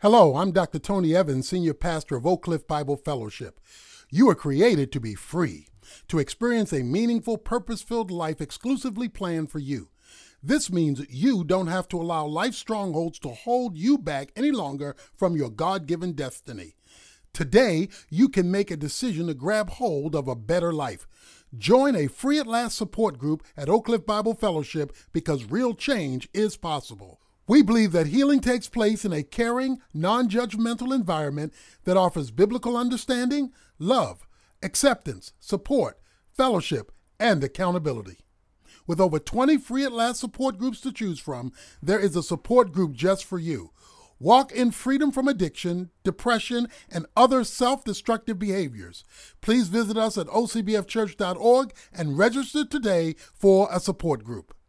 Hello, I'm Dr. Tony Evans, Senior Pastor of Oak Cliff Bible Fellowship. You were created to be free, to experience a meaningful, purpose-filled life exclusively planned for you. This means you don't have to allow life strongholds to hold you back any longer from your God-given destiny. Today, you can make a decision to grab hold of a better life. Join a free at last support group at Oak Cliff Bible Fellowship because real change is possible. We believe that healing takes place in a caring, non-judgmental environment that offers biblical understanding, love, acceptance, support, fellowship, and accountability. With over 20 free at last support groups to choose from, there is a support group just for you. Walk in freedom from addiction, depression, and other self-destructive behaviors. Please visit us at ocbfchurch.org and register today for a support group.